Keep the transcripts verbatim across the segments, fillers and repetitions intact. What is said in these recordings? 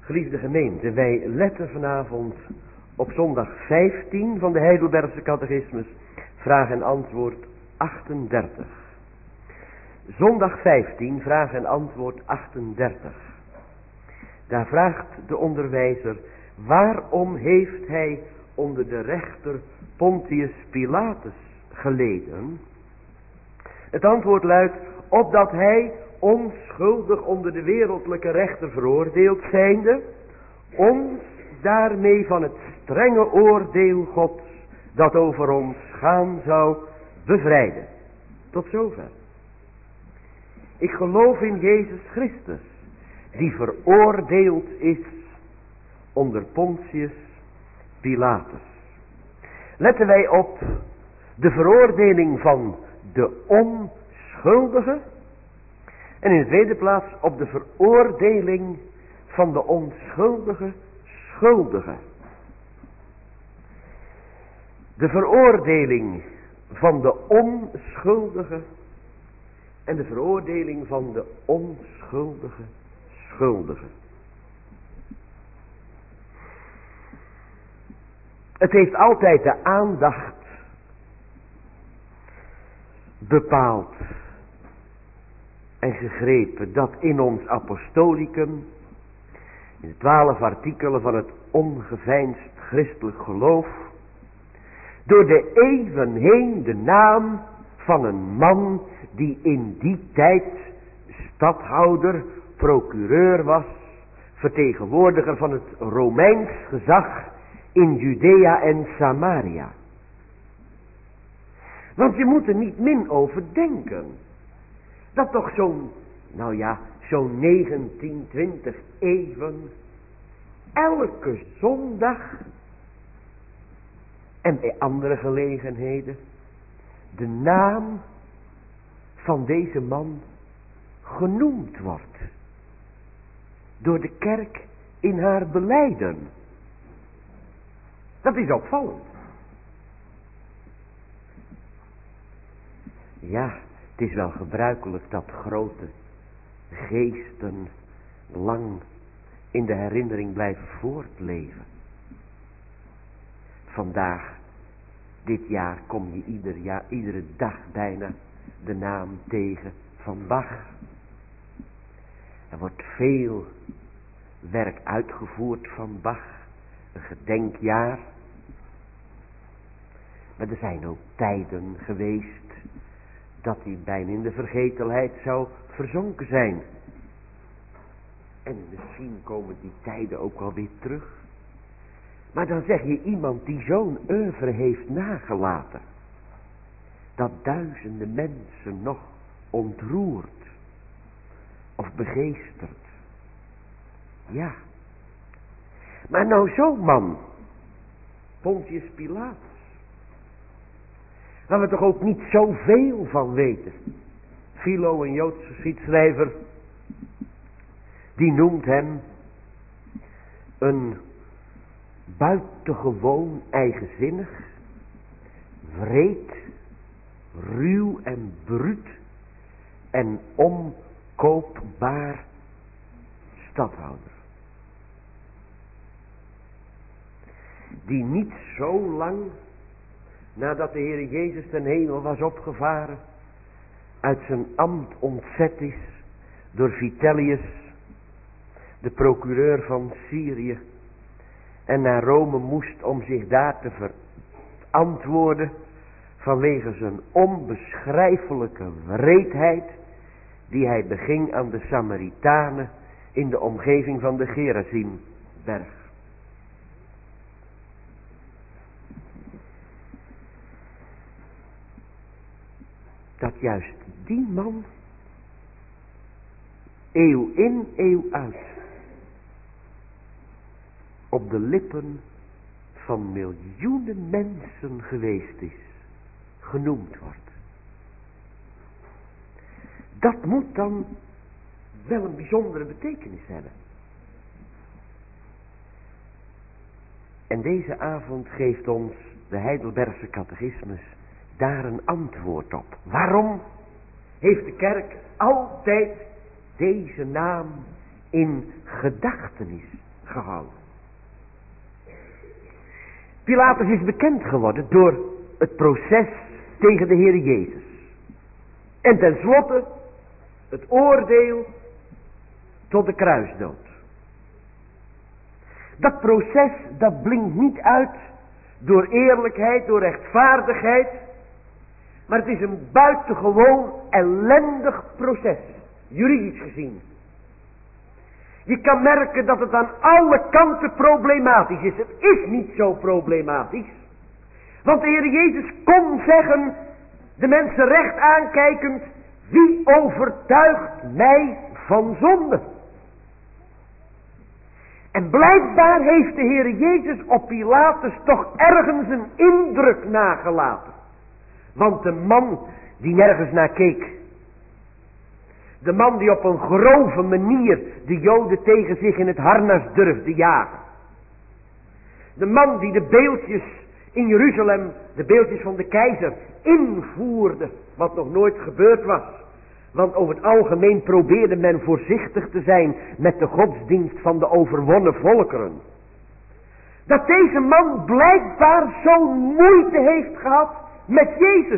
Geliefde gemeente, wij letten vanavond op zondag vijftien van de Heidelbergse catechismus, vraag en antwoord achtendertig. Zondag vijftien, vraag en antwoord achtendertig. Daar vraagt de onderwijzer, waarom heeft hij onder de rechter Pontius Pilatus geleden? Het antwoord luidt, opdat hij onschuldig onder de wereldlijke rechter veroordeeld zijnde, ons daarmee van het strenge oordeel Gods, dat over ons gaan zou, bevrijden. Tot zover. Ik geloof in Jezus Christus, die veroordeeld is onder Pontius Pilatus. Letten wij op de veroordeling van de onschuldige. En in de tweede plaats op de veroordeling van de onschuldige schuldige. De veroordeling van de onschuldige en de veroordeling van de onschuldige schuldige. Het heeft altijd de aandacht bepaald en gegrepen dat in ons apostolicum, in de twaalf artikelen van het ongeveinsd christelijk geloof, door de eeuwen heen de naam van een man die in die tijd stadhouder, procureur was, vertegenwoordiger van het Romeins gezag in Judea en Samaria. Want je moet er niet min over denken, dat toch zo'n, nou ja, zo'n negentien, twintig eeuwen, elke zondag en bij andere gelegenheden, de naam van deze man genoemd wordt. Door de kerk in haar belijden. Dat is opvallend. Ja, het is wel gebruikelijk dat grote geesten lang in de herinnering blijven voortleven. Vandaag, dit jaar, kom je ieder jaar, iedere dag bijna de naam tegen van Bach. Er wordt veel werk uitgevoerd van Bach, een gedenkjaar. Maar er zijn ook tijden geweest dat hij bijna in de vergetelheid zou verzonken zijn. En misschien komen die tijden ook wel weer terug. Maar dan zeg je iemand die zo'n oeuvre heeft nagelaten, dat duizenden mensen nog ontroert of begeestert. Ja. Maar nou zo'n man, Pontius Pilatus, waar we toch ook niet zoveel van weten. Philo, een Joodse geschiedschrijver, die noemt hem een buitengewoon eigenzinnig, wreed, ruw en bruut en omkoopbaar stadhouder. Die niet zo lang nadat de Heer Jezus ten hemel was opgevaren, uit zijn ambt ontzet is door Vitellius, de procureur van Syrië, en naar Rome moest om zich daar te verantwoorden vanwege zijn onbeschrijfelijke wreedheid die hij beging aan de Samaritanen in de omgeving van de Gerazimberg. Dat juist die man eeuw in, eeuw uit op de lippen van miljoenen mensen geweest is, genoemd wordt. Dat moet dan wel een bijzondere betekenis hebben. En deze avond geeft ons de Heidelbergse catechismus daar een antwoord op. Waarom heeft de kerk altijd deze naam in gedachtenis gehouden. Pilatus is bekend geworden door het proces tegen de Heer Jezus. En tenslotte het oordeel tot de kruisdood. Dat proces, dat blinkt niet uit door eerlijkheid, door rechtvaardigheid. Maar het is een buitengewoon ellendig proces, juridisch gezien. Je kan merken dat het aan alle kanten problematisch is. Het is niet zo problematisch. Want de Heer Jezus kon zeggen, de mensen recht aankijkend, wie overtuigt mij van zonde? En blijkbaar heeft de Heer Jezus op Pilatus toch ergens een indruk nagelaten. Want de man die nergens naar keek. De man die op een grove manier de Joden tegen zich in het harnas durfde jagen. De man die de beeldjes in Jeruzalem, de beeldjes van de keizer, invoerde. Wat nog nooit gebeurd was. Want over het algemeen probeerde men voorzichtig te zijn met de godsdienst van de overwonnen volkeren. Dat deze man blijkbaar zo'n moeite heeft gehad met Jezus.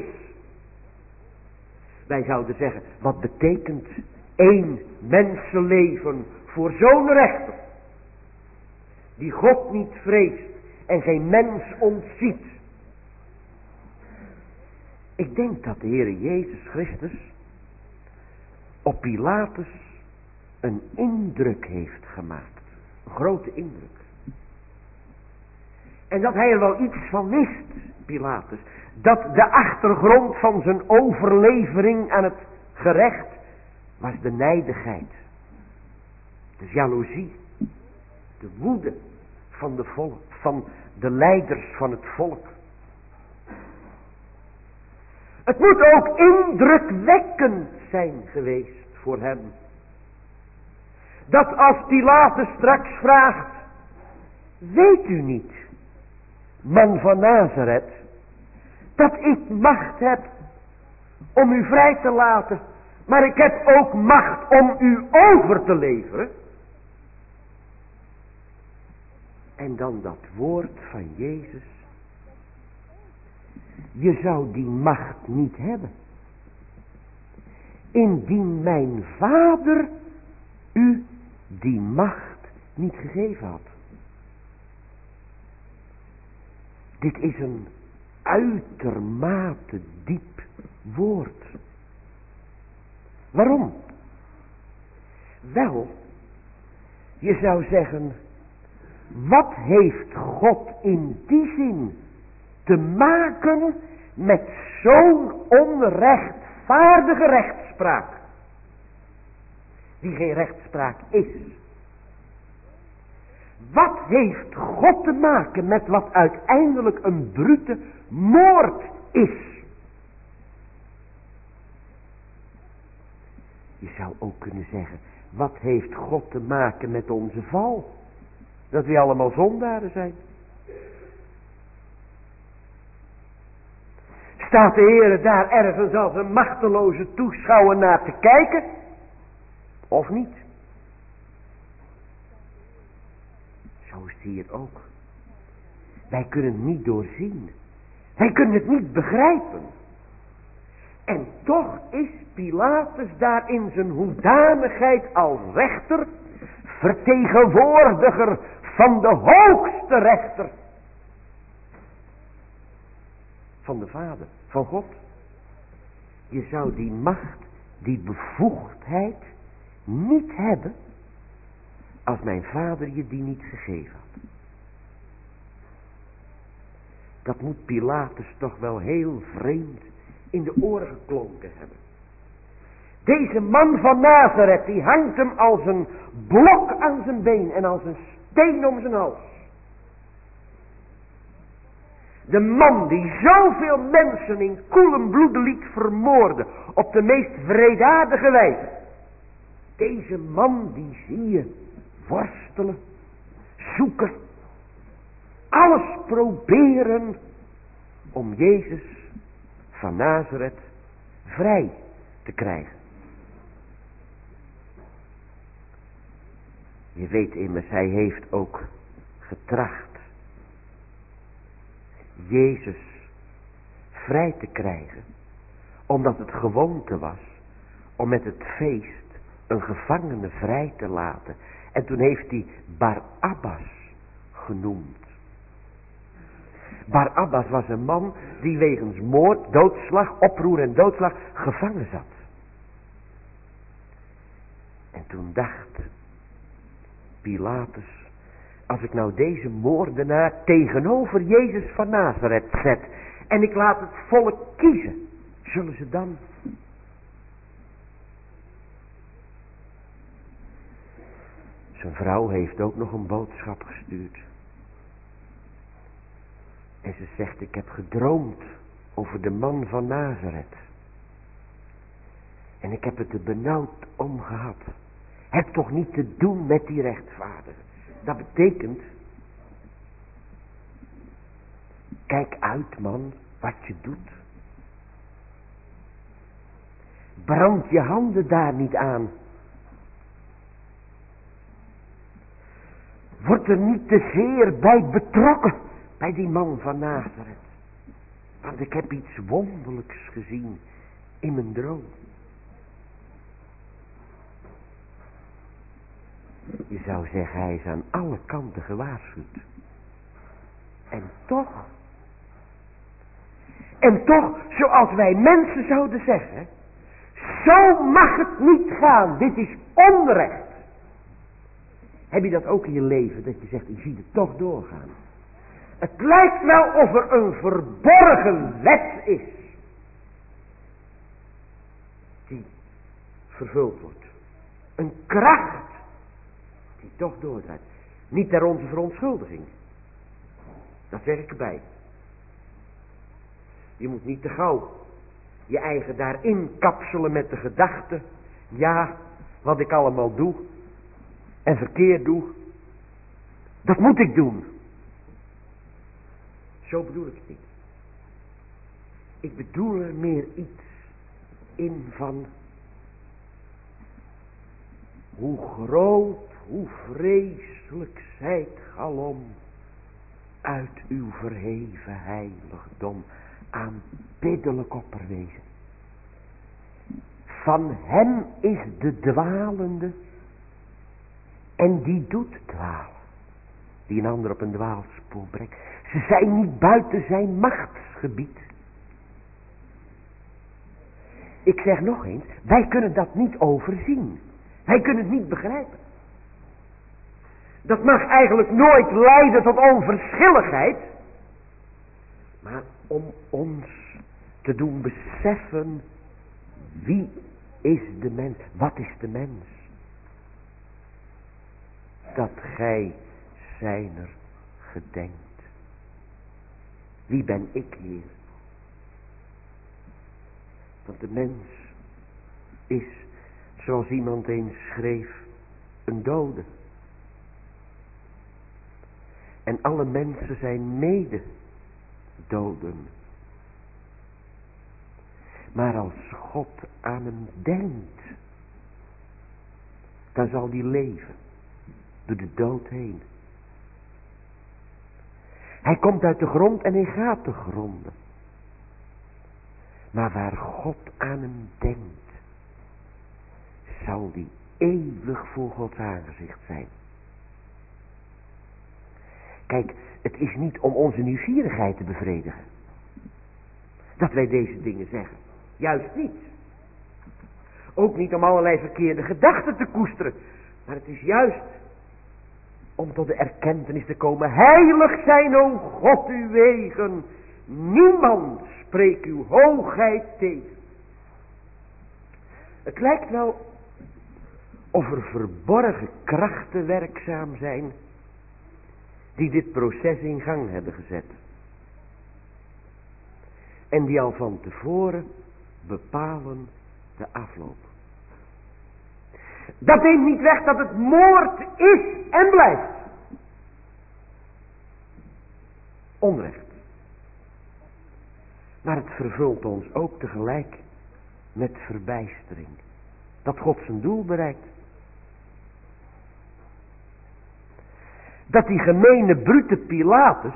Wij zouden zeggen, wat betekent één mensenleven voor zo'n rechter? Die God niet vreest en geen mens ontziet. Ik denk dat de Heer Jezus Christus op Pilatus een indruk heeft gemaakt. Een grote indruk. En dat hij er wel iets van wist, Pilatus. Dat de achtergrond van zijn overlevering aan het gerecht was de nijdigheid. De jaloezie. De woede van de volk, van de leiders van het volk. Het moet ook indrukwekkend zijn geweest voor hem. Dat als Pilatus straks vraagt, weet u niet, man van Nazareth, dat ik macht heb om u vrij te laten, maar ik heb ook macht om u over te leveren? En dan dat woord van Jezus. Je zou die macht niet hebben, indien mijn Vader u die macht niet gegeven had. Dit is een uitermate diep woord. Waarom? Wel, je zou zeggen, wat heeft God in die zin te maken met zo'n onrechtvaardige rechtspraak, die geen rechtspraak is? Wat heeft God te maken met wat uiteindelijk een brute moord is? Je zou ook kunnen zeggen, wat heeft God te maken met onze val? Dat we allemaal zondaren zijn. Staat de Heer daar ergens als een machteloze toeschouwer naar te kijken? Of niet? Zo is het hier ook. Wij kunnen het niet doorzien. Wij kunnen het niet begrijpen. En toch is Pilatus daar in zijn hoedanigheid als rechter, vertegenwoordiger van de hoogste rechter. Van de Vader, van God. Je zou die macht, die bevoegdheid niet hebben als mijn Vader je die niet gegeven had. Dat moet Pilatus toch wel heel vreemd in de oren geklonken hebben. Deze man van Nazareth, die hangt hem als een blok aan zijn been en als een steen om zijn hals. De man die zoveel mensen in koelen bloede liet vermoorden op de meest wreedaardige wijze. Deze man die zie je worstelen, zoeken, alles proberen om Jezus van Nazareth vrij te krijgen. Je weet immers, hij heeft ook getracht Jezus vrij te krijgen, omdat het gewoonte was om met het feest een gevangene vrij te laten. En toen heeft hij Barabbas genoemd. Barabbas was een man die wegens moord, doodslag, oproer en doodslag gevangen zat. En toen dacht Pilatus, als ik nou deze moordenaar tegenover Jezus van Nazareth zet en ik laat het volk kiezen, zullen ze dan? Zijn vrouw heeft ook nog een boodschap gestuurd. En ze zegt, ik heb gedroomd over de man van Nazareth. En ik heb het er benauwd om gehad. Heb toch niet te doen met die rechtvaardigen. Dat betekent, kijk uit man, wat je doet. Brand je handen daar niet aan. Word er niet te zeer bij betrokken, bij die man van Nazareth. Want ik heb iets wonderlijks gezien in mijn droom. Je zou zeggen, hij is aan alle kanten gewaarschuwd. En toch, en toch, zoals wij mensen zouden zeggen, zo mag het niet gaan, dit is onrecht. Heb je dat ook in je leven, dat je zegt, ik zie het toch doorgaan. Het lijkt wel of er een verborgen wet is, die vervuld wordt. Een kracht, die toch doordraait. Niet ter onze verontschuldiging. Dat zeg ik erbij. Je moet niet te gauw je eigen daarin kapselen met de gedachte, ja, wat ik allemaal doe en verkeerd doe, dat moet ik doen. Zo bedoel ik het niet. Ik bedoel er meer iets in van hoe groot, hoe vreselijk zijt galom uit uw verheven heiligdom aanbiddelijk opperwezen. Van hem is de dwalende en die doet dwalen, die een ander op een dwaalspoor brengt. Ze zijn niet buiten zijn machtsgebied. Ik zeg nog eens, wij kunnen dat niet overzien. Wij kunnen het niet begrijpen. Dat mag eigenlijk nooit leiden tot onverschilligheid. Maar om ons te doen beseffen, wie is de mens? Wat is de mens? Dat gij zijner gedenkt. Wie ben ik, Heer? Want de mens is, zoals iemand eens schreef, een dode. En alle mensen zijn mede doden. Maar als God aan hem denkt, dan zal die leven door de dood heen. Hij komt uit de grond en hij gaat te gronden. Maar waar God aan hem denkt, zal die eeuwig voor Gods aangezicht zijn. Kijk, het is niet om onze nieuwsgierigheid te bevredigen dat wij deze dingen zeggen. Juist niet. Ook niet om allerlei verkeerde gedachten te koesteren. Maar het is juist om tot de erkentenis te komen. Heilig zijn, o God, uw wegen. Niemand spreekt uw hoogheid tegen. Het lijkt wel of er verborgen krachten werkzaam zijn die dit proces in gang hebben gezet. En die al van tevoren bepalen de afloop. Dat neemt niet weg dat het moord is en blijft. Onrecht. Maar het vervult ons ook tegelijk met verbijstering. Dat God zijn doel bereikt. dat die gemene brute Pilatus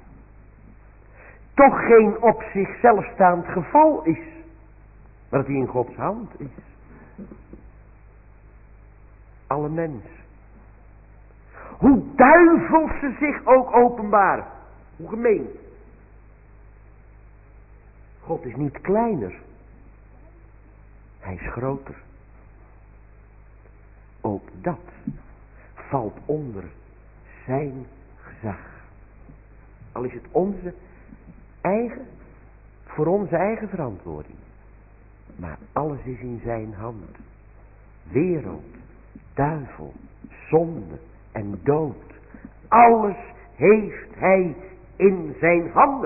toch geen op zichzelf staand geval is, maar dat hij in Gods hand is. Alle mensen. Hoe duivels ze zich ook openbaren. Hoe gemeen. God is niet kleiner. Hij is groter. Ook dat valt onder zijn gezag. Al is het onze eigen, voor onze eigen verantwoording. Maar alles is in zijn hand. Wereld, duivel, zonde en dood. Alles heeft hij in zijn handen.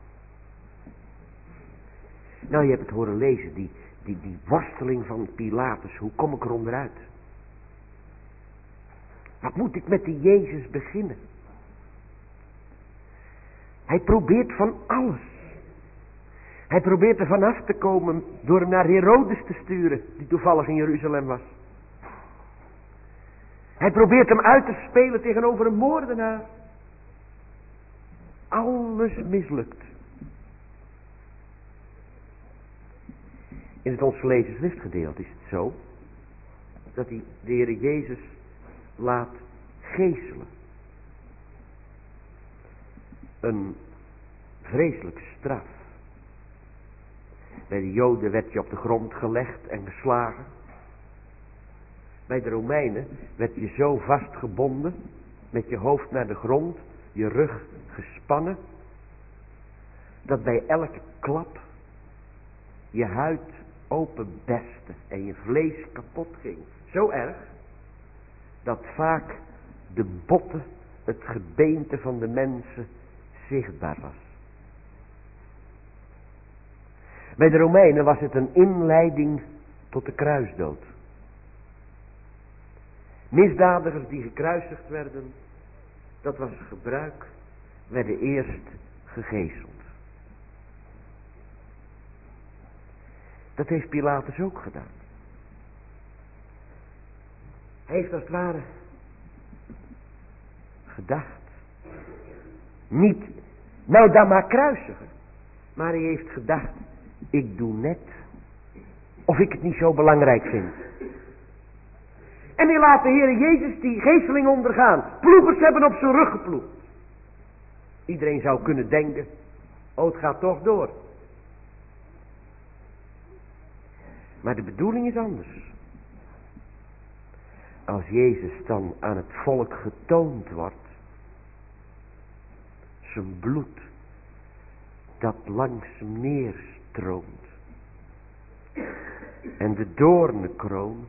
Nou, je hebt het horen lezen, die, die, die worsteling van Pilatus. Hoe kom ik er onderuit? Wat moet ik met die Jezus beginnen? Hij probeert van alles. Hij probeert er vanaf te komen door hem naar Herodes te sturen, die toevallig in Jeruzalem was. Hij probeert hem uit te spelen tegenover een moordenaar. Alles mislukt. In het ons gelezen schriftgedeelte is het zo, dat hij de Heer Jezus laat geeselen. Een vreselijke straf. Bij de Joden werd je op de grond gelegd en geslagen. Bij de Romeinen werd je zo vastgebonden, met je hoofd naar de grond, je rug gespannen, dat bij elke klap je huid openberste en je vlees kapot ging. Zo erg, dat vaak de botten, het gebeente van de mensen zichtbaar was. Bij de Romeinen was het een inleiding tot de kruisdood. Misdadigers die gekruisigd werden, dat was gebruik, werden eerst gegezeld. Dat heeft Pilatus ook gedaan. Hij heeft als het ware gedacht. Niet, nou dan maar kruisigen. Maar hij heeft gedacht, ik doe net of ik het niet zo belangrijk vind. En hij laat de Heer Jezus die geesteling ondergaan. Ploegers hebben op zijn rug geploegd. Iedereen zou kunnen denken, oh het gaat toch door. Maar de bedoeling is anders. Als Jezus dan aan het volk getoond wordt, zijn bloed dat langs hem neerstroomt en de doornenkroon,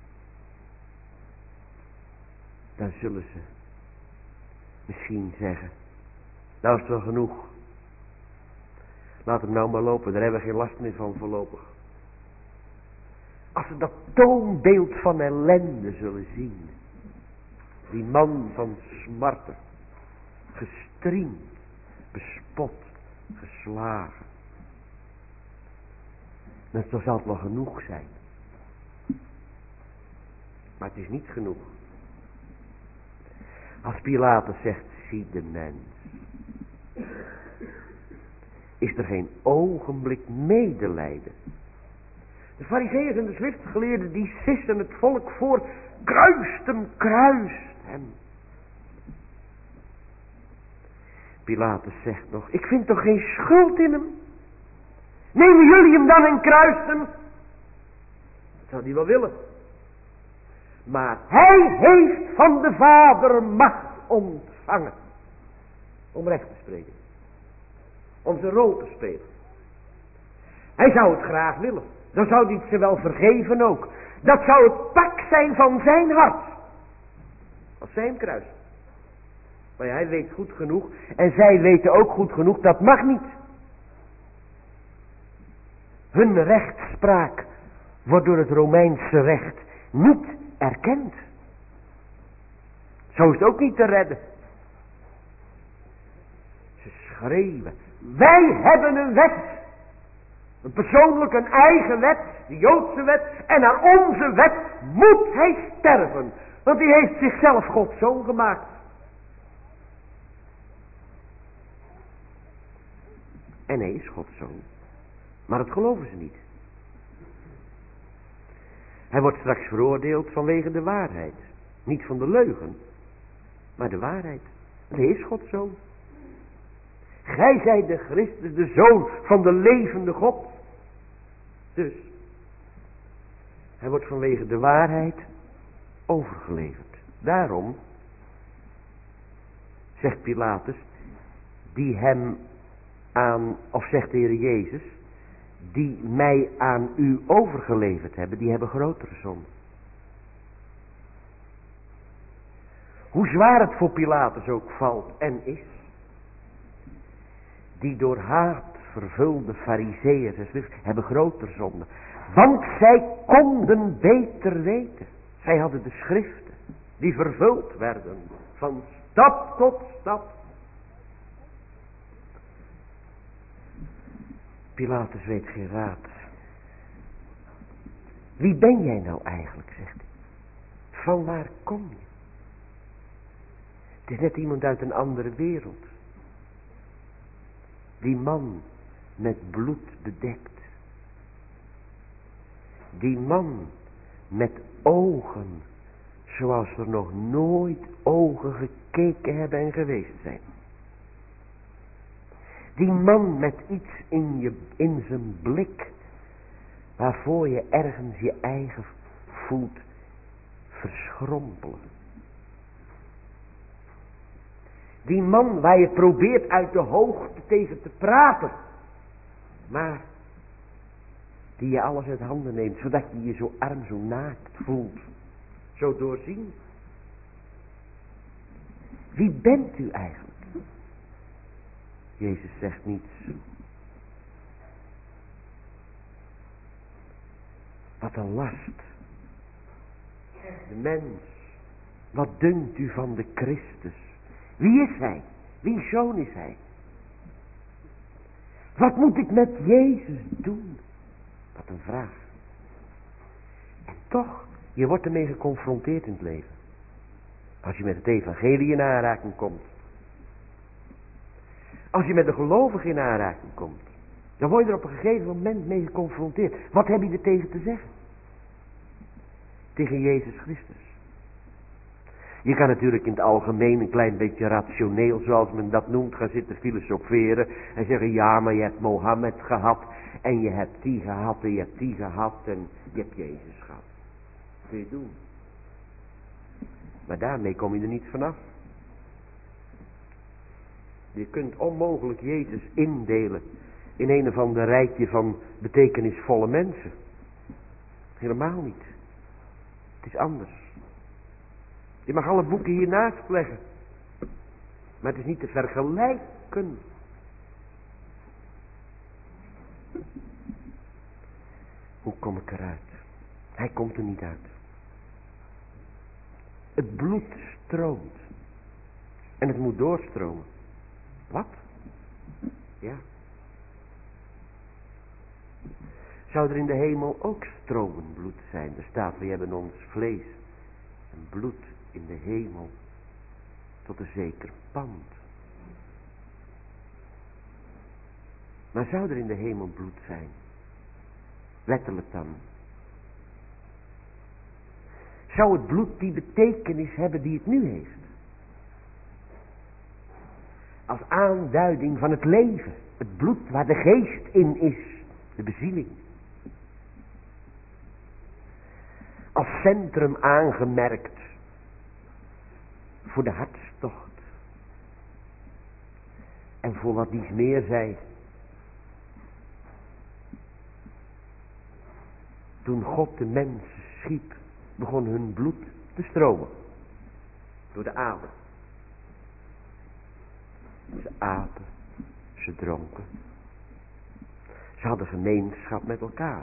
dan zullen ze misschien zeggen, nou is het wel genoeg. Laat hem nou maar lopen, daar hebben we geen last meer van voorlopig. Als ze dat toonbeeld van ellende zullen zien. Die man van smarten. Gestriemd, bespot, geslagen. Dan zal het wel genoeg zijn. Maar het is niet genoeg. Als Pilatus zegt, zie de mens. Is er geen ogenblik medelijden. De farizeeërs en de schriftgeleerden die sissen het volk voor. Kruist hem, kruist hem. Pilatus zegt nog, ik vind toch geen schuld in hem. Nemen jullie hem dan en kruisten? Dat zou hij wel willen. Maar hij heeft van de Vader macht ontvangen. Om recht te spreken. Om zijn rol te spelen. Hij zou het graag willen. Dan zou hij het ze wel vergeven ook. Dat zou het pak zijn van zijn hart. Als zij hem kruisen. Maar ja, hij weet goed genoeg. En zij weten ook goed genoeg. Dat mag niet. Hun rechtspraak wordt door het Romeinse recht niet erkend. Zo is het ook niet te redden. Ze schreeuwen. Wij hebben een wet. Een persoonlijk, een eigen wet. De Joodse wet. En naar onze wet moet hij sterven. Want hij heeft zichzelf Gods zoon gemaakt. En hij is Gods zoon. Maar dat geloven ze niet. Hij wordt straks veroordeeld vanwege de waarheid. Niet van de leugen, maar de waarheid. Hij is Gods zoon. Gij zijt de Christus, de zoon van de levende God. Dus, hij wordt vanwege de waarheid overgeleverd. Daarom, zegt Pilatus, die hem aan, of zegt de Heer Jezus, die mij aan u overgeleverd hebben, die hebben grotere zonde. Hoe zwaar het voor Pilatus ook valt en is, die door haat vervulde farizeeërs en schrift hebben grotere zonde. Want zij konden beter weten. Zij hadden de schriften die vervuld werden van stap tot stap. Pilatus weet geen raad. Wie ben jij nou eigenlijk, zegt hij. Van waar kom je? Het is net iemand uit een andere wereld. Die man met bloed bedekt. Die man met ogen zoals er nog nooit ogen gekeken hebben en geweest zijn. Die man met iets in, je, in zijn blik waarvoor je ergens je eigen voelt verschrompelen. Die man waar je probeert uit de hoogte tegen te praten. Maar die je alles uit handen neemt, zodat je je zo arm, zo naakt voelt. Zo doorzien. Wie bent u eigenlijk? Jezus zegt niets. Wat een last. De mens. Wat dunkt u van de Christus? Wie is hij? Wie zoon is hij? Wat moet ik met Jezus doen? Wat een vraag. En toch, je wordt ermee geconfronteerd in het leven. Als je met het evangelie in aanraking komt. Als je met de gelovigen in aanraking komt. Dan word je er op een gegeven moment mee geconfronteerd. Wat heb je er tegen te zeggen? Tegen Jezus Christus. Je kan natuurlijk in het algemeen een klein beetje rationeel, zoals men dat noemt, gaan zitten filosoferen. En zeggen, ja, maar je hebt Mohammed gehad. En je hebt die gehad en je hebt die gehad. En je hebt Jezus gehad. Wat kun je doen? Maar daarmee kom je er niet vanaf. Je kunt onmogelijk Jezus indelen in een of ander rijtje van betekenisvolle mensen. Helemaal niet. Het is anders. Je mag alle boeken hiernaast leggen. Maar het is niet te vergelijken. Hoe kom ik eruit? Hij komt er niet uit. Het bloed stroomt. En het moet doorstromen. Wat? Ja. Zou er in de hemel ook stromend bloed zijn? Er staat, we hebben ons vlees en bloed in de hemel tot een zeker pand. Maar zou er in de hemel bloed zijn? Letterlijk dan. Zou het bloed die betekenis hebben die het nu heeft? Als aanduiding van het leven. Het bloed waar de geest in is. De bezieling. Als centrum aangemerkt. Voor de hartstocht. En voor wat dies meer zei. Toen God de mensen schiep. Begon hun bloed te stromen. Door de adem. Ze aten. Ze dronken. Ze hadden gemeenschap met elkaar.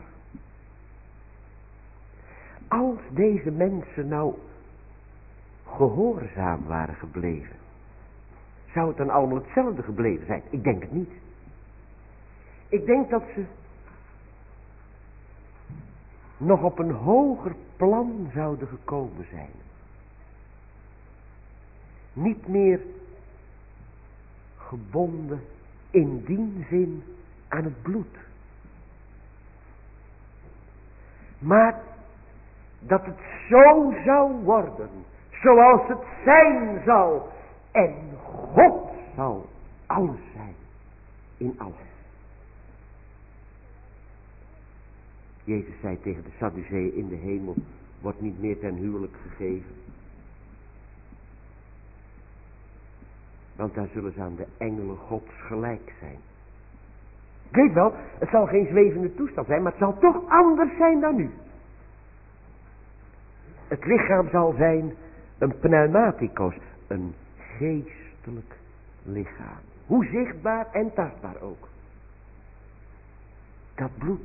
Als deze mensen nou gehoorzaam waren gebleven. Zou het dan allemaal hetzelfde gebleven zijn? Ik denk het niet. Ik denk dat ze nog op een hoger plan zouden gekomen zijn. Niet meer gebonden in die zin aan het bloed. Maar dat het zo zou worden, zoals het zijn zal, en God zal alles zijn, in alles. Jezus zei tegen de Sadduceeën, in de hemel wordt niet meer ten huwelijk gegeven. Want daar zullen ze aan de engelen Gods gelijk zijn. Ik weet wel, het zal geen zwevende toestand zijn, maar het zal toch anders zijn dan nu. Het lichaam zal zijn een pneumaticos, een geestelijk lichaam. Hoe zichtbaar en tastbaar ook. Dat bloed,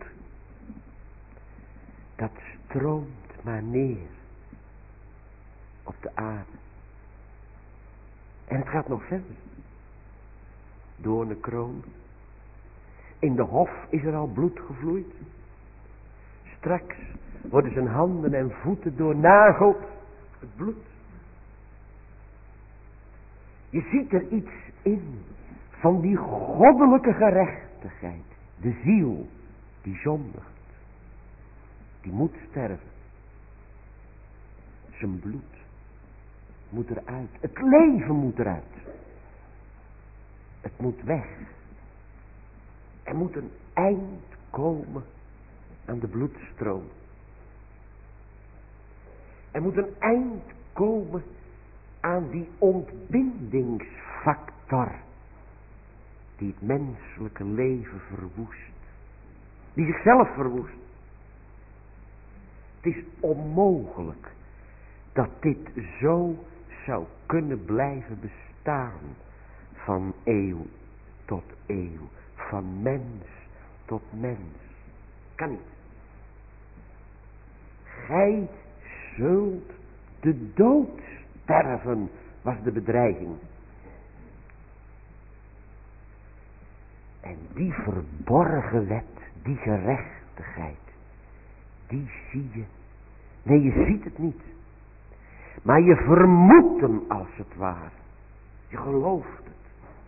dat stroomt maar neer op de aarde. En het gaat nog verder. Doornenkroon. In de hof is er al bloed gevloeid. Straks worden zijn handen en voeten doornageld. Het bloed. Je ziet er iets in van die goddelijke gerechtigheid. De ziel die zondigt. Die moet sterven. Zijn bloed moet eruit. Het leven moet eruit. Het moet weg. Er moet een eind komen aan de bloedstroom. Er moet een eind komen aan die ontbindingsfactor die het menselijke leven verwoest. Die zichzelf verwoest. Het is onmogelijk dat dit zo zou kunnen blijven bestaan van eeuw tot eeuw, van mens tot mens. Kan niet. Gij zult de dood sterven, was de bedreiging. En die verborgen wet, die gerechtigheid, die zie je. Nee, je ziet het niet. Maar je vermoedt hem als het ware. Je gelooft het.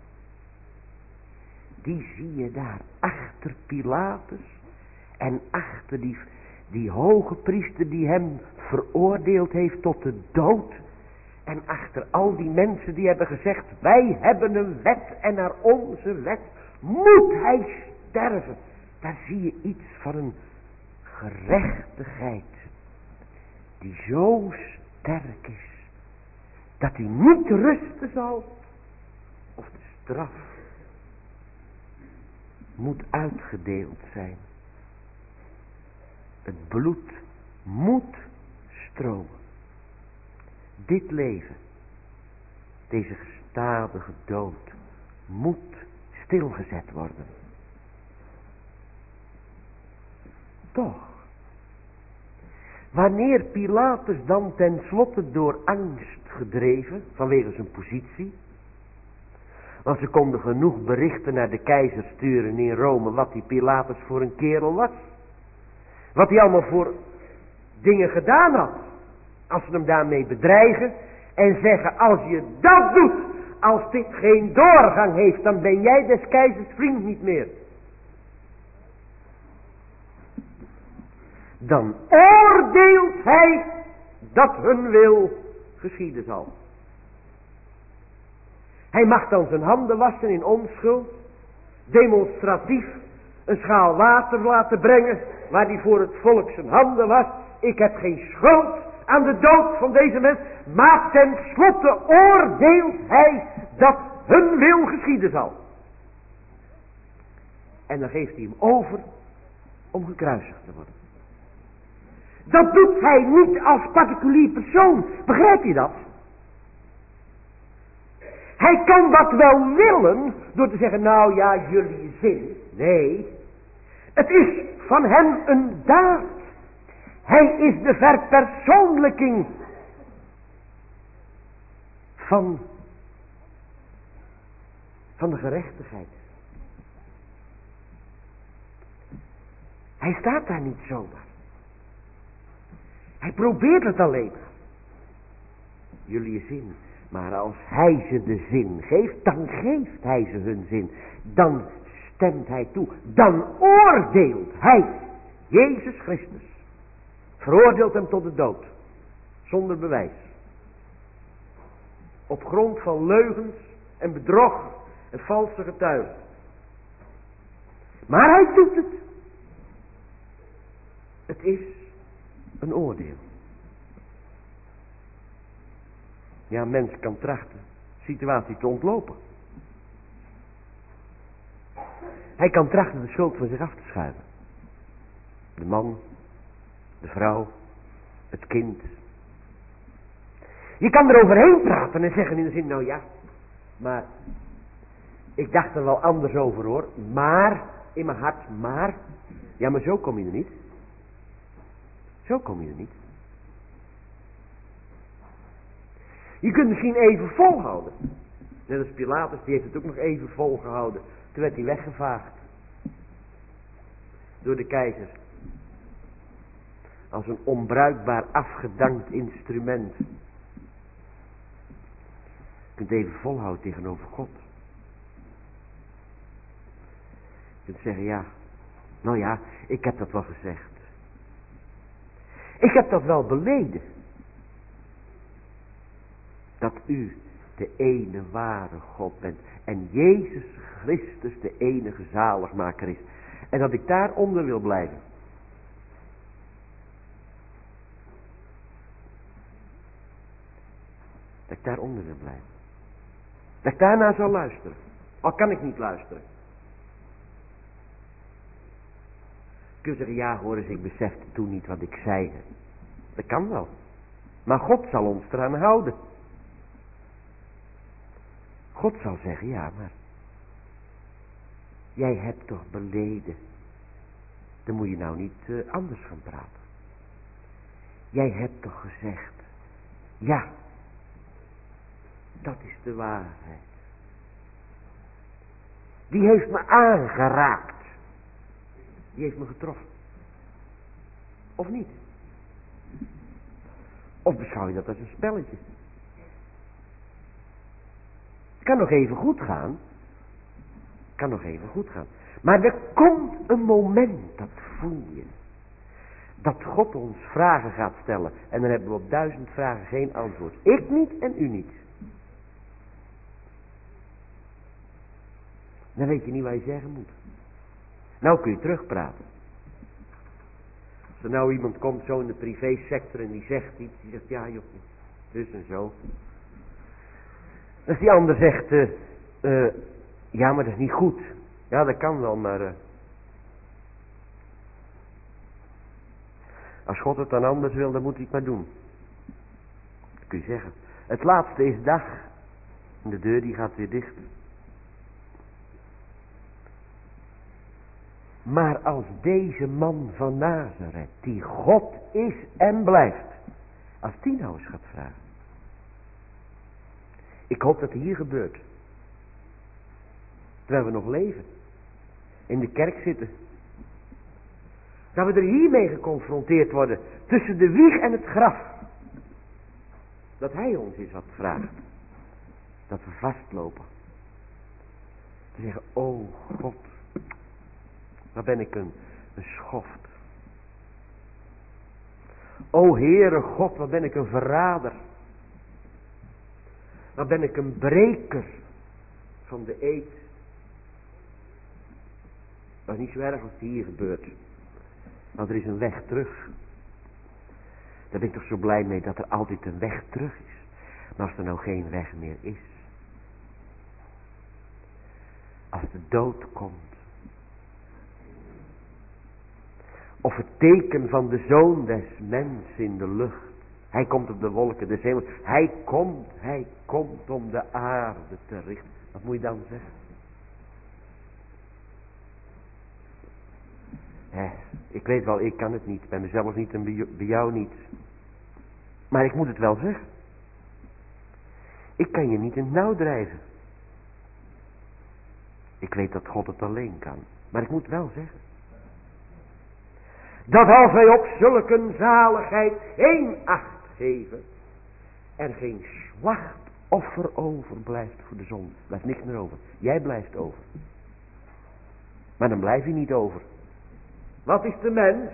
Die zie je daar achter Pilatus en achter die, die hoge priester die hem veroordeeld heeft tot de dood. En achter al die mensen die hebben gezegd, wij hebben een wet en naar onze wet moet hij sterven. Daar zie je iets van een gerechtigheid die zo sterk is, dat hij niet rusten zal, of de straf moet uitgedeeld zijn. Het bloed moet stromen. Dit leven, deze gestadige dood, moet stilgezet worden. Toch, wanneer Pilatus dan tenslotte door angst gedreven, vanwege zijn positie, want ze konden genoeg berichten naar de keizer sturen in Rome, wat die Pilatus voor een kerel was. Wat hij allemaal voor dingen gedaan had. Als ze hem daarmee bedreigen en zeggen, als je dat doet, als dit geen doorgang heeft, dan ben jij des keizers vriend niet meer. Dan oordeelt hij dat hun wil geschieden zal. Hij mag dan zijn handen wassen in onschuld, demonstratief een schaal water laten brengen, waar hij voor het volk zijn handen was. Ik heb geen schuld aan de dood van deze mens, maar tenslotte oordeelt hij dat hun wil geschieden zal. En dan geeft hij hem over om gekruisigd te worden. Dat doet hij niet als particulier persoon. Begrijp je dat? Hij kan dat wel willen door te zeggen, nou ja, jullie zin. Nee, het is van hem een daad. Hij is de verpersoonlijking van, van de gerechtigheid. Hij staat daar niet zomaar. Hij probeert het alleen maar. Jullie zin. Maar als hij ze de zin geeft, dan geeft hij ze hun zin. Dan stemt hij toe. Dan oordeelt hij Jezus Christus. Veroordeelt hem tot de dood. Zonder bewijs. Op grond van leugens en bedrog en valse getuigen. Maar hij doet het. Het is een oordeel. Ja, een mens kan trachten situatie te ontlopen. Hij kan trachten de schuld van zich af te schuiven. De man, de vrouw, het kind. Je kan er overheen praten en zeggen in de zin, nou ja, maar ik dacht er wel anders over hoor. Maar, in mijn hart, maar. Ja, maar zo kom je er niet. Zo kom je er niet. Je kunt misschien even volhouden. Net als Pilatus, die heeft het ook nog even volgehouden. Toen werd hij weggevaagd. Door de keizer. Als een onbruikbaar afgedankt instrument. Je kunt even volhouden tegenover God. Je kunt zeggen, ja, nou ja, ik heb dat wel gezegd. Ik heb dat wel beleden. Dat u de ene ware God bent. En Jezus Christus de enige zaligmaker is. En dat ik daaronder wil blijven. Dat ik daaronder wil blijven. Dat ik daarna zal luisteren. Al kan ik niet luisteren. Kun je zeggen, ja hoor eens, ik besefte toen niet wat ik zei. Dat kan wel. Maar God zal ons eraan houden. God zal zeggen, ja maar. Jij hebt toch beleden. Dan moet je nou niet uh, anders gaan praten. Jij hebt toch gezegd. Ja. Dat is de waarheid. Die heeft me aangeraakt. Die heeft me getroffen. Of niet? Of beschouw je dat als een spelletje? Het kan nog even goed gaan. Het kan nog even goed gaan. Maar er komt een moment, dat voel je. Dat God ons vragen gaat stellen. En dan hebben we op duizend vragen geen antwoord. Ik niet en u niet. Dan weet je niet wat je zeggen moet. Nou kun je terugpraten. Als er nou iemand komt zo in de privésector en die zegt iets. Die zegt ja joh, dus en zo. Als die ander zegt, uh, uh, ja maar dat is niet goed. Ja dat kan wel, maar uh, als God het dan anders wil, dan moet hij het maar doen. Dat kun je zeggen. Het laatste is dag. En de deur die gaat weer dicht. Maar als deze man van Nazareth, die God is en blijft, als die nou eens gaat vragen. Ik hoop dat het hier gebeurt. Terwijl we nog leven. In de kerk zitten. Dat we er hiermee geconfronteerd worden. Tussen de wieg en het graf. Dat hij ons eens wat vraagt. Dat we vastlopen. Te zeggen, oh God. Waar ben ik een, een schoft. O Heere God, wat ben ik een verrader. Wat ben ik een breker van de eed. Dat is niet zo erg als het hier gebeurt. Want er is een weg terug. Daar ben ik toch zo blij mee dat er altijd een weg terug is. Maar als er nou geen weg meer is. Als de dood komt. Of het teken van de Zoon des Mens in de lucht. Hij komt op de wolken des hemels. Hij komt, hij komt om de aarde te richten. Wat moet je dan zeggen? Hè, ik weet wel, ik kan het niet. Bij mezelf niet en bij jou niet. Maar ik moet het wel zeggen. Ik kan je niet in het nauw drijven. Ik weet dat God het alleen kan. Maar ik moet wel zeggen. Dat als wij op zulke zaligheid geen acht geven. Er geen zwacht offer overblijft voor de zonde. Blijft niks meer over. Jij blijft over. Maar dan blijf je niet over. Wat is de mens?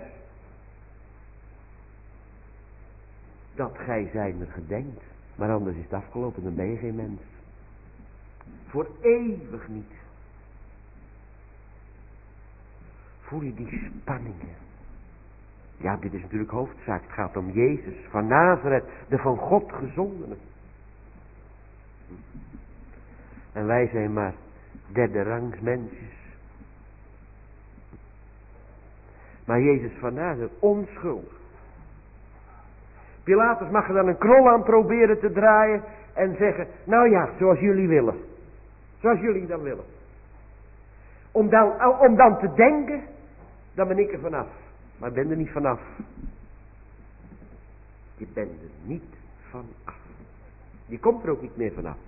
Dat gij zijner gedenkt. Maar anders is het afgelopen, dan ben je geen mens. Voor eeuwig niet. Voel je die spanningen? Ja, dit is natuurlijk hoofdzaak. Het gaat om Jezus van Nazareth, de van God gezondene. En wij zijn maar derde rangs mensjes. Maar Jezus van Nazareth, onschuldig. Pilatus mag er dan een krol aan proberen te draaien en zeggen, nou ja, zoals jullie willen. Zoals jullie dan willen. Om dan, om dan te denken, dan ben ik er vanaf. Maar ik ben er niet vanaf. Je bent er niet vanaf. Je komt er ook niet meer vanaf.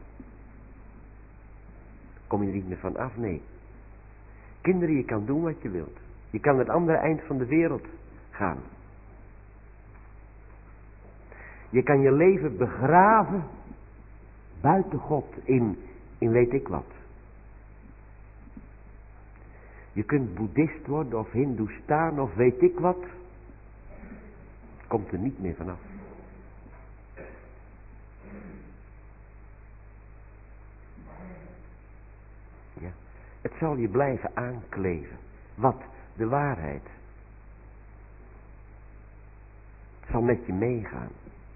Kom je er niet meer vanaf? Nee. Kinderen, je kan doen wat je wilt. Je kan het andere eind van de wereld gaan. Je kan je leven begraven buiten God in, in weet ik wat. Je kunt boeddhist worden of hindoestaan of weet ik wat. Komt er niet meer vanaf. Ja. Het zal je blijven aankleven. Wat? De waarheid. Het zal met je meegaan.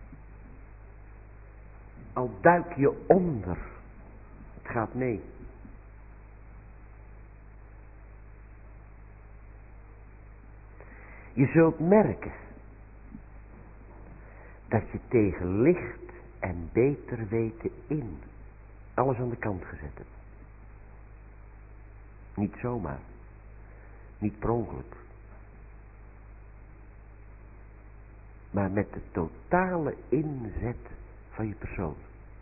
Al duik je onder. Het gaat mee. Je zult merken dat je tegen licht en beter weten in alles aan de kant gezet hebt. Niet zomaar. Niet per ongeluk. Maar met de totale inzet van je persoon.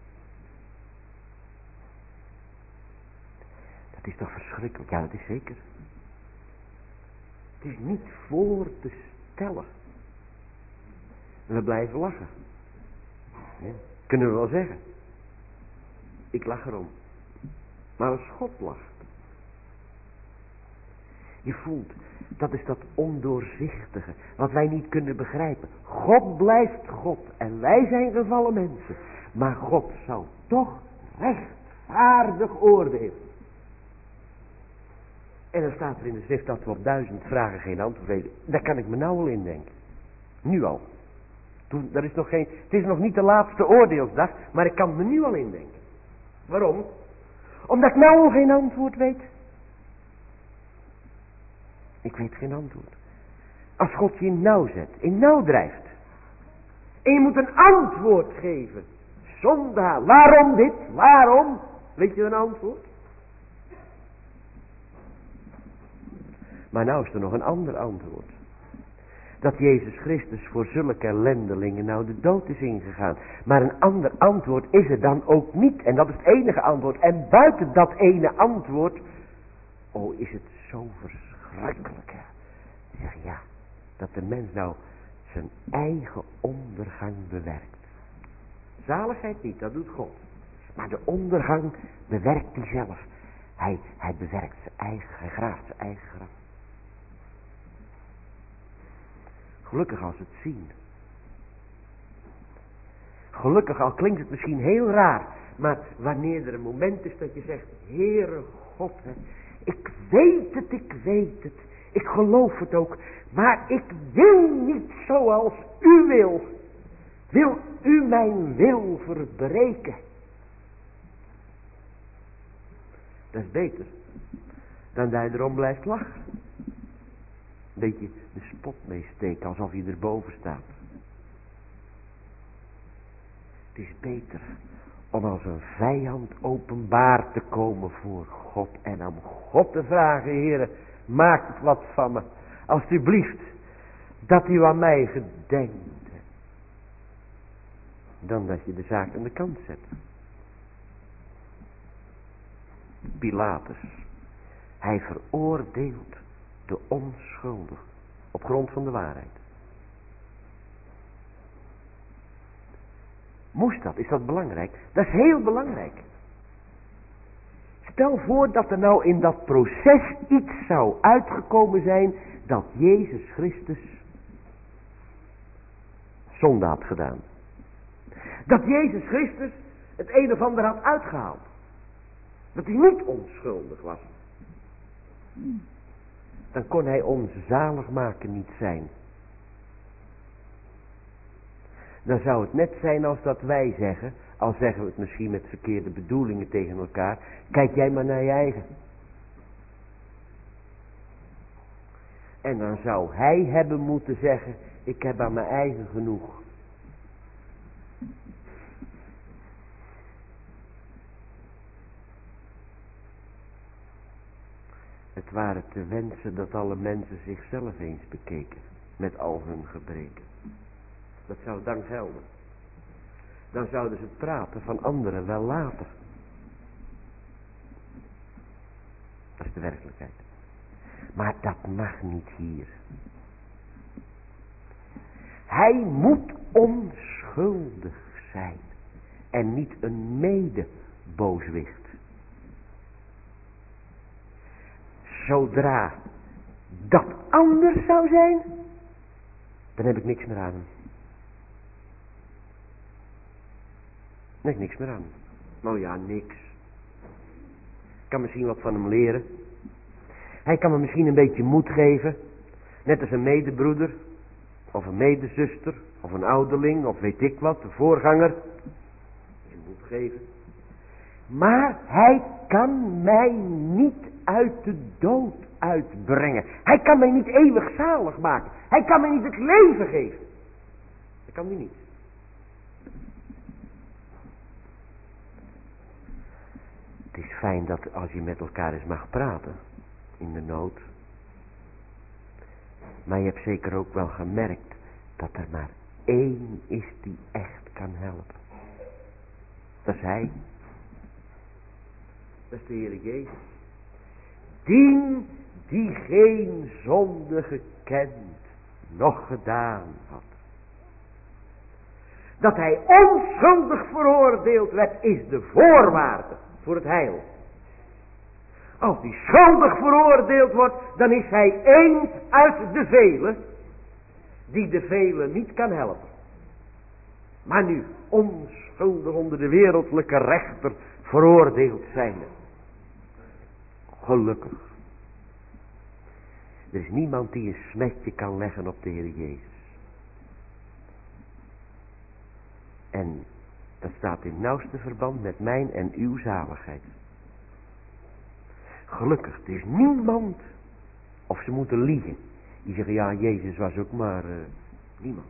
Dat is toch verschrikkelijk? Ja, dat is zeker. Het is niet voor te stellen. En we blijven lachen. Ja, kunnen we wel zeggen. Ik lach erom. Maar als God lacht. Je voelt, dat is dat ondoorzichtige, wat wij niet kunnen begrijpen. God blijft God en wij zijn gevallen mensen. Maar God zal toch rechtvaardig oordelen. En dan staat er in de schrift dat we op duizend vragen geen antwoord weten. Daar kan ik me nou al in denken. Nu al. Toen, dat is nog geen, het is nog niet de laatste oordeelsdag, maar ik kan me nu al indenken. Waarom? Omdat ik nou al geen antwoord weet. Ik weet geen antwoord. Als God je in nauw zet, in nauw drijft. En je moet een antwoord geven. Zondaar, waarom dit? Waarom? Weet je een antwoord? Maar nou is er nog een ander antwoord. Dat Jezus Christus voor zulke ellendelingen nou de dood is ingegaan. Maar een ander antwoord is er dan ook niet. En dat is het enige antwoord. En buiten dat ene antwoord. Oh, is het zo verschrikkelijk. Hè? Zeg ja. Dat de mens nou zijn eigen ondergang bewerkt. Zaligheid niet, dat doet God. Maar de ondergang bewerkt hij zelf. Hij, hij bewerkt zijn eigen, hij graaft zijn eigen graf. Gelukkig als we het zien. Gelukkig, al klinkt het misschien heel raar. Maar wanneer er een moment is dat je zegt. Heere God, hè, ik weet het, ik weet het. Ik geloof het ook. Maar ik wil niet zoals u wil. Wil u mijn wil verbreken? Dat is beter. Dan dat je erom blijft lachen. Een beetje de spot meesteken, alsof je erboven staat. Het is beter om als een vijand openbaar te komen voor God. En om God te vragen, Heere, maak het wat van me. Alsjeblieft, dat u aan mij gedenkt. Dan dat je de zaak aan de kant zet. Pilatus, hij veroordeelt de onschuldig op grond van de waarheid. Moest dat? Is dat belangrijk? Dat is heel belangrijk. Stel voor dat er nou in dat proces iets zou uitgekomen zijn dat Jezus Christus zonde had gedaan. Dat Jezus Christus het een of ander had uitgehaald. Dat hij niet onschuldig was. Dan kon hij onze zaligmaker niet zijn. Dan zou het net zijn als dat wij zeggen, al zeggen we het misschien met verkeerde bedoelingen tegen elkaar, kijk jij maar naar je eigen. En dan zou hij hebben moeten zeggen, ik heb aan mijn eigen genoeg. Het waren te wensen dat alle mensen zichzelf eens bekeken, met al hun gebreken. Dat zou dan gelden. Dan zouden ze het praten van anderen wel later. Dat is de werkelijkheid. Maar dat mag niet hier. Hij moet onschuldig zijn. En niet een medebooswicht. Zodra dat anders zou zijn, dan heb ik niks meer aan hem. Dan heb ik niks meer aan hem. Nou ja, niks. Ik kan misschien wat van hem leren. Hij kan me misschien een beetje moed geven. Net als een medebroeder. Of een medezuster. Of een ouderling. Of weet ik wat. Een voorganger. Een moed geven. Maar hij kan mij niet uit de dood uitbrengen. Hij kan mij niet eeuwig zalig maken. Hij kan mij niet het leven geven. Dat kan hij niet. Het is fijn dat als je met elkaar eens mag praten. In de nood. Maar je hebt zeker ook wel gemerkt dat er maar één is die echt kan helpen. Dat is hij. Dat is de Heer Jezus. Dien die geen zonde gekend, noch gedaan had. Dat hij onschuldig veroordeeld werd, is de voorwaarde voor het heil. Als hij schuldig veroordeeld wordt, dan is hij één uit de velen, die de velen niet kan helpen. Maar nu, onschuldig onder de wereldlijke rechter veroordeeld zijnde. Gelukkig. Er is niemand die een smetje kan leggen op de Heer Jezus. En dat staat in nauwste verband met mijn en uw zaligheid. Gelukkig, er is niemand, of ze moeten liegen, die zeggen, ja, Jezus was ook maar uh, niemand.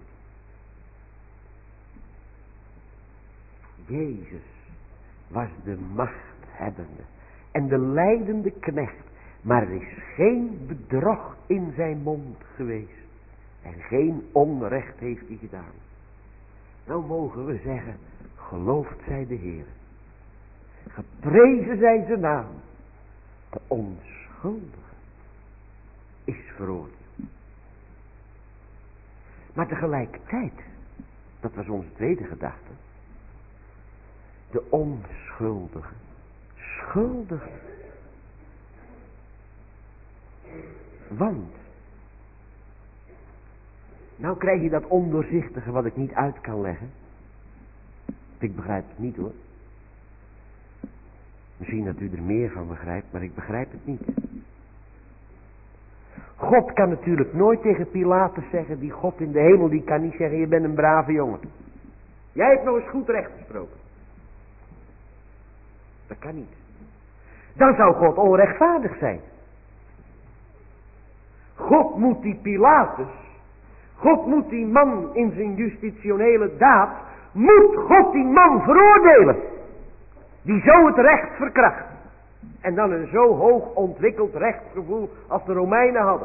Jezus was de machthebbende en de leidende knecht, maar er is geen bedrog in zijn mond geweest en geen onrecht heeft hij gedaan. Nou mogen we zeggen, geloofd zij de Heer, geprezen zij zijn naam. De onschuldige is veroordeeld. Maar tegelijkertijd, dat was onze tweede gedachte, de onschuldige, schuldige. Want, nou krijg je dat ondoorzichtige wat ik niet uit kan leggen. Ik begrijp het niet hoor. Misschien dat u er meer van begrijpt, maar ik begrijp het niet. God kan natuurlijk nooit tegen Pilatus zeggen, die God in de hemel, die kan niet zeggen, je bent een brave jongen. Jij hebt nog eens goed recht gesproken. Dat kan niet. Dan zou God onrechtvaardig zijn. God moet die Pilatus, God moet die man in zijn justitionele daad, moet God die man veroordelen. Die zo het recht verkracht. En dan een zo hoog ontwikkeld rechtsgevoel als de Romeinen hadden.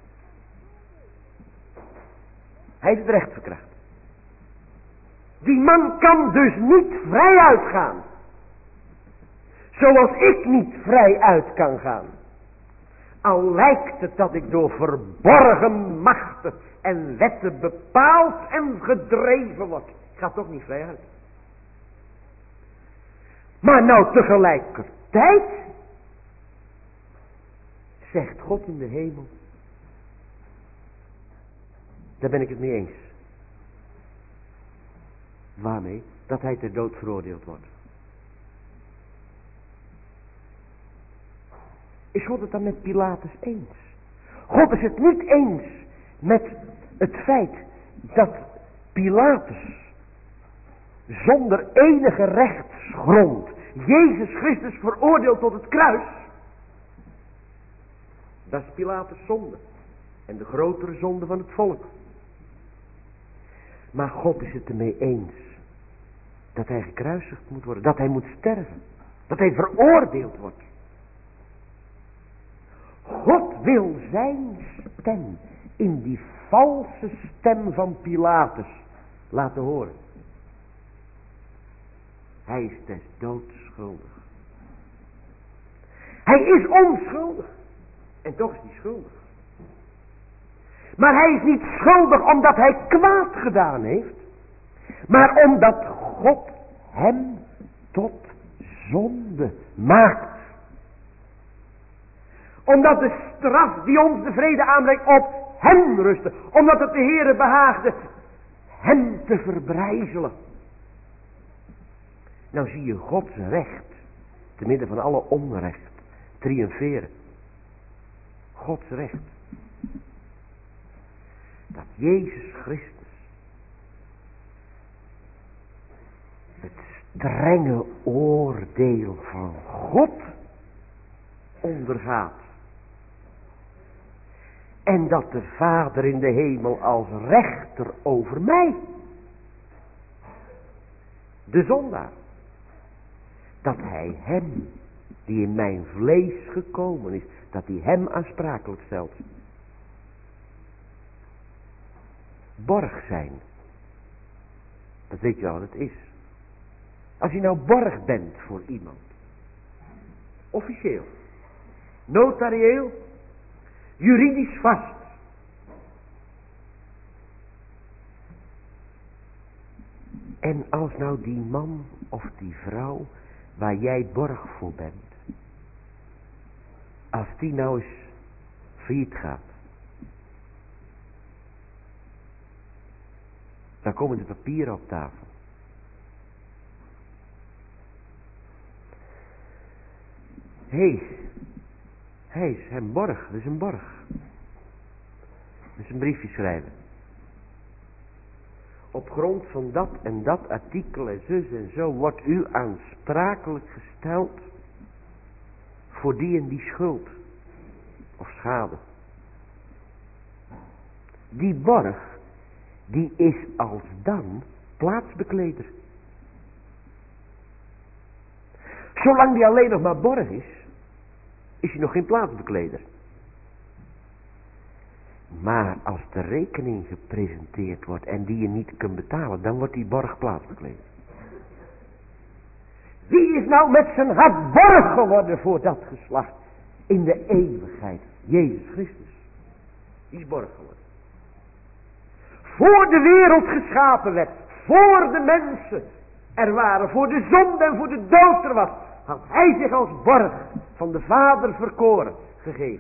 Hij heeft het recht verkracht. Die man kan dus niet vrij uitgaan. Zoals ik niet vrij uit kan gaan. Al lijkt het dat ik door verborgen machten en wetten bepaald en gedreven word. Ik ga toch niet vrij uit. Maar nou tegelijkertijd zegt God in de hemel, daar ben ik het mee eens. Waarmee? Dat hij ter dood veroordeeld wordt. Is God het dan met Pilatus eens? God is het niet eens met het feit dat Pilatus zonder enige rechtsgrond Jezus Christus veroordeelt tot het kruis. Dat is Pilatus' zonde. En de grotere zonde van het volk. Maar God is het ermee eens dat hij gekruisigd moet worden. Dat hij moet sterven. Dat hij veroordeeld wordt. God wil zijn stem in die valse stem van Pilatus laten horen. Hij is des doods schuldig. Hij is onschuldig. En toch is hij schuldig. Maar hij is niet schuldig omdat hij kwaad gedaan heeft. Maar omdat God hem tot zonde maakt. Omdat de straf die ons de vrede aanbrengt op hem rustte. Omdat het de Heere behaagde hem te verbrijzelen. Nou zie je Gods recht te midden van alle onrecht triomferen. Gods recht. Dat Jezus Christus het strenge oordeel van God ondergaat. En dat de Vader in de hemel als rechter over mij, de zondaar, dat hij hem, die in mijn vlees gekomen is, dat hij hem aansprakelijk stelt. Borg zijn. Dat weet je wel wat het is. Als je nou borg bent voor iemand. Officieel. Notarieel. Juridisch vast. En als nou die man of die vrouw waar jij borg voor bent. Als die nou eens failliet gaat. Dan komen de papieren op tafel. Hé, hey, hij is een borg, dat is een borg. Dat is een briefje schrijven. Op grond van dat en dat artikel en zus en zo wordt u aansprakelijk gesteld voor die en die schuld of schade. Die borg, die is alsdan plaatsbekleder. Zolang die alleen nog maar borg is, is hij nog geen plaatsbekleder. Maar als de rekening gepresenteerd wordt en die je niet kunt betalen, dan wordt die borg plaatsbekleder. Wie is nou met zijn hart borg geworden voor dat geslacht in de eeuwigheid? Jezus Christus. Die is borg geworden. Voor de wereld geschapen werd, voor de mensen er waren, voor de zonde en voor de dood er was, had hij zich als borg van de Vader verkoren gegeven.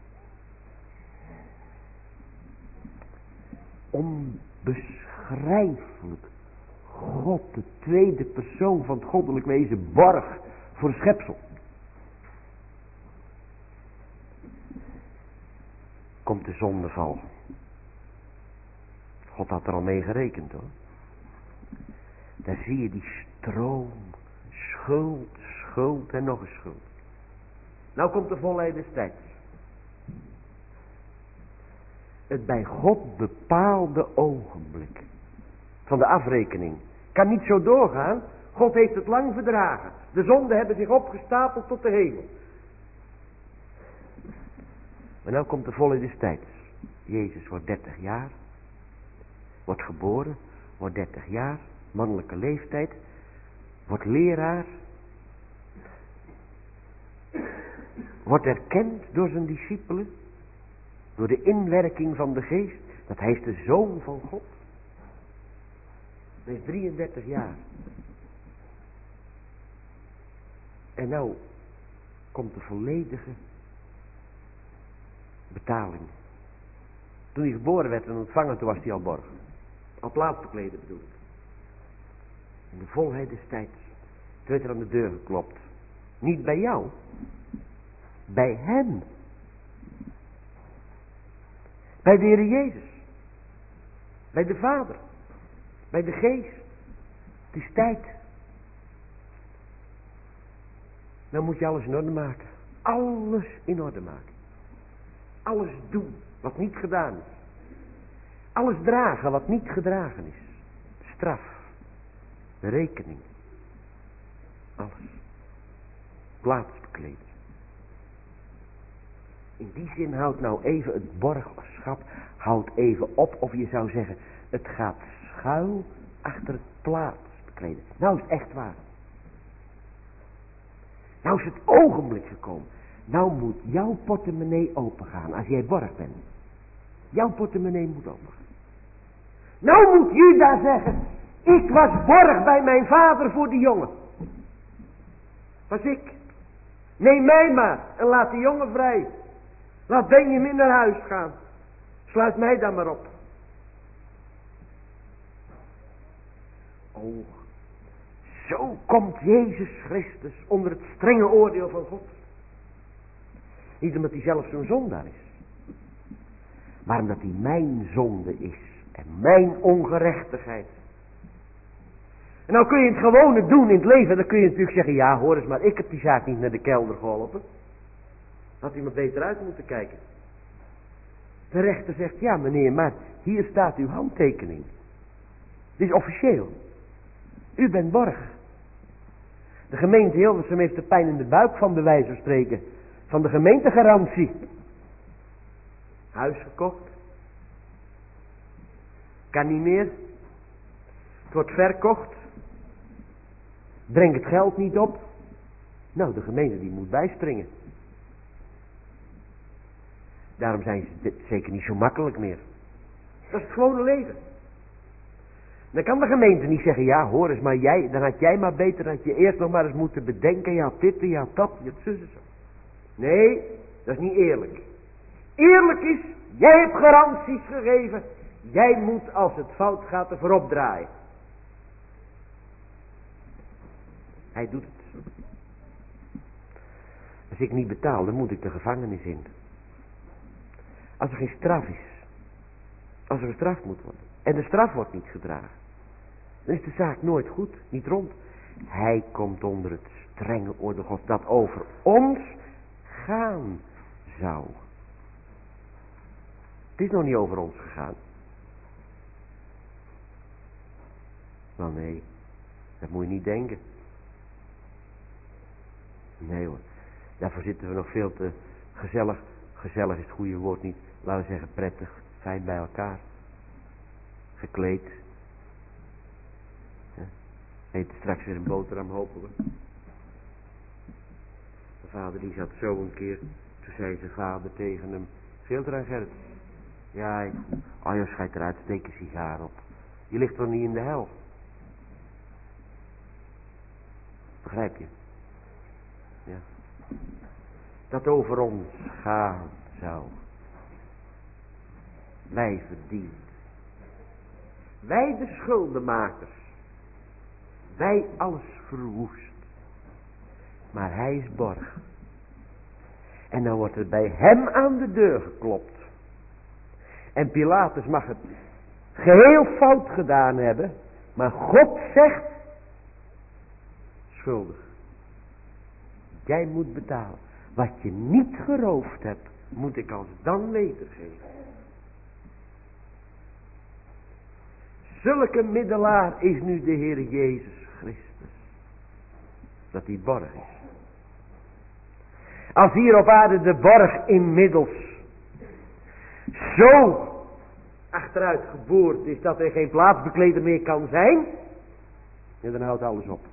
Onbeschrijfelijk. God, de tweede persoon van het goddelijk wezen, borg voor schepsel. Komt de zondeval. God had er al mee gerekend hoor. Daar zie je die stroom. Schuld, schuld en nog eens schuld. Nou komt de volheid des tijds. Het bij God bepaalde ogenblik van de afrekening kan niet zo doorgaan. God heeft het lang verdragen. De zonden hebben zich opgestapeld tot de hemel. Maar nou komt de volheid des tijds. Jezus wordt dertig jaar. Wordt geboren. Wordt dertig jaar. Mannelijke leeftijd. Wordt leraar. Wordt erkend door zijn discipelen. Door de inwerking van de geest. Dat hij is de zoon van God. Hij is drieëndertig jaar. En nou komt de volledige betaling. Toen hij geboren werd en ontvangen, toen was hij al borg. Al plaatsbekleden bedoel ik. In de volheid des tijds. Toen werd er aan de deur geklopt. Niet bij jou. Bij hem. Bij de Heer Jezus. Bij de Vader. Bij de Geest. Het is tijd. Dan moet je alles in orde maken. Alles in orde maken. Alles doen wat niet gedaan is. Alles dragen wat niet gedragen is. Straf. De rekening. Alles. Plaats bekleden. In die zin houdt nou even het borgerschap, houdt even op, of je zou zeggen, het gaat schuil achter het plaats bekleden. Nou is het echt waar. Nou is het ogenblik gekomen. Nou moet jouw portemonnee opengaan als jij borg bent. Jouw portemonnee moet opengaan. Nou moet Juda zeggen, ik was borg bij mijn vader voor die jongen. Was ik. Neem mij maar en laat die jongen vrij. Laat Benjamin naar huis gaan. Sluit mij dan maar op. Oh, zo komt Jezus Christus onder het strenge oordeel van God. Niet omdat hij zelf zo'n zondaar is. Maar omdat hij mijn zonde is. En mijn ongerechtigheid. En nou kun je het gewone doen in het leven. Dan kun je natuurlijk zeggen, ja hoor eens maar, ik heb die zaak niet naar de kelder geholpen. Had hij maar beter uit moeten kijken. De rechter zegt, ja meneer, maar hier staat uw handtekening. Dit is officieel. U bent borg. De gemeente Hilversum heeft de pijn in de buik van bij wijze van spreken. Van de gemeentegarantie. Huis gekocht. Kan niet meer. Het wordt verkocht. Breng het geld niet op. Nou, de gemeente die moet bijspringen. Daarom zijn ze zeker niet zo makkelijk meer. Dat is het gewone leven. Dan kan de gemeente niet zeggen, ja hoor eens maar jij, dan had jij maar beter, dan had je eerst nog maar eens moeten bedenken, je had dit, je had dat, je had zus en zo. Nee, dat is niet eerlijk. Eerlijk is, jij hebt garanties gegeven, jij moet als het fout gaat ervoor opdraaien. Hij doet het. Als ik niet betaal, dan moet ik de gevangenis in. Als er geen straf is. Als er gestraft moet worden. En de straf wordt niet gedragen. Dan is de zaak nooit goed, niet rond. Hij komt onder het strenge oordeel Gods dat over ons gaan zou. Het is nog niet over ons gegaan. Wel nee, dat moet je niet denken. Nee hoor, daarvoor zitten we nog veel te gezellig. Gezellig is het goede woord niet. Laten we zeggen prettig, fijn bij elkaar. Gekleed. Ja. Eet straks weer een boterham, hopen we. De vader die zat zo een keer. Toen zei zijn vader tegen hem. Veel eraan Gert. Ja, ik, oh joh, schijt eruit, steek een sigaar op. Je ligt toch niet in de hel. Begrijp je? Ja. Dat over ons gaan zou. Wij verdiend. Wij de schuldenmakers. Wij alles verwoest. Maar hij is borg. En dan wordt er bij hem aan de deur geklopt. En Pilatus mag het geheel fout gedaan hebben. Maar God zegt. Schuldig. Jij moet betalen. Wat je niet geroofd hebt, moet ik als dan wedergeven. Zulke middelaar is nu de Heer Jezus Christus. Dat hij borg is. Als hier op aarde de borg inmiddels zo achteruit geboord is dat er geen plaatsbekleder meer kan zijn, ja, dan houdt alles op.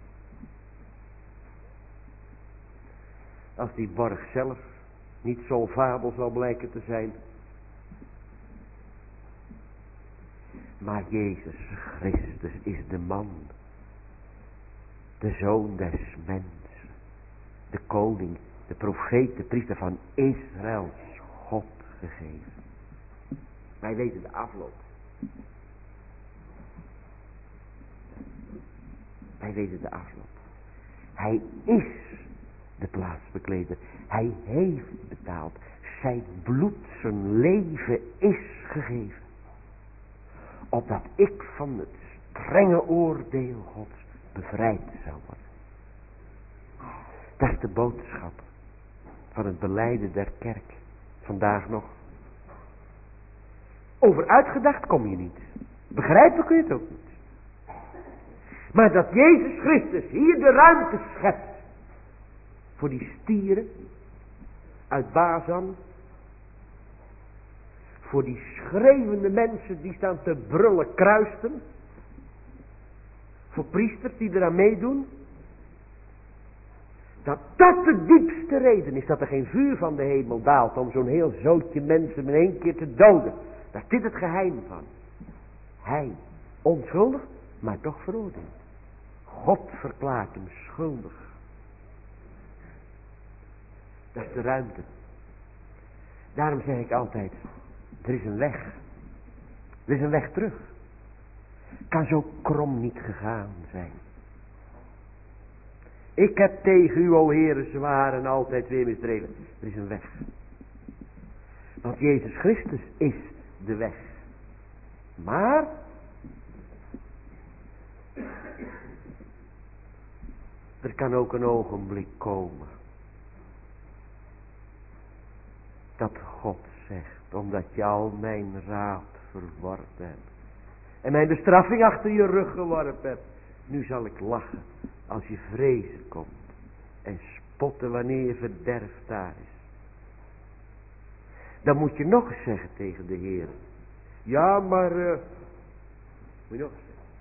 Als die borg zelf niet zo'n fabel zal blijken te zijn. Maar Jezus Christus is de man. De zoon des mensen. koning, de profeet, de priester van Israëls God gegeven. Wij weten de afloop. Wij weten de afloop. Hij is de plaatsbekleder. Hij heeft betaald. Zijn bloed, zijn leven is gegeven. Opdat ik van het strenge oordeel Gods bevrijd zou worden. Dat is de boodschap van het belijden der kerk. Vandaag nog. Over uitgedacht kom je niet. Begrijpen kun je het ook niet. Maar dat Jezus Christus hier de ruimte schept. Voor die stieren uit Bazan. Voor die schreeuwende mensen die staan te brullen kruisten. Voor priesters die eraan meedoen. Dat dat de diepste reden is dat er geen vuur van de hemel daalt om zo'n heel zootje mensen in één keer te doden. Daar is dit het geheim van. Hij, onschuldig, maar toch veroordeeld. God verklaart hem schuldig. Dat is de ruimte. Daarom zeg ik altijd, er is een weg. Er is een weg terug. Kan zo krom niet gegaan zijn. Ik heb tegen u, o Heere, zwaar en altijd weer misdreven. Er is een weg. Want Jezus Christus is de weg. Maar er kan ook een ogenblik komen dat God zegt, omdat je al mijn raad verworpen hebt en mijn bestraffing achter je rug geworpen hebt, nu zal ik lachen als je vrezen komt en spotten wanneer je verderf daar is. Dan moet je nog eens zeggen tegen de Heer, ja maar, uh, moet je nog eens zeggen.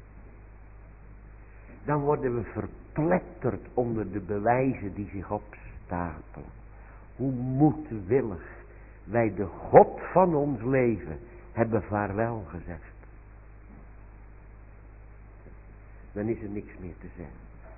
Dan worden we verpletterd onder de bewijzen die zich opstapelen. Hoe moedwillig wij de God van ons leven hebben vaarwel gezegd. Dan is er niks meer te zeggen.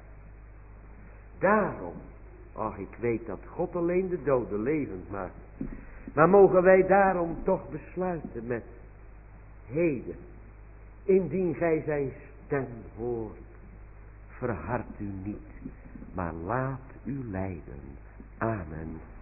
Daarom, ach ik weet dat God alleen de doden levend maakt. Maar mogen wij daarom toch besluiten met, heden, indien gij zijn stem hoort, verhard u niet, maar laat u leiden. Amen.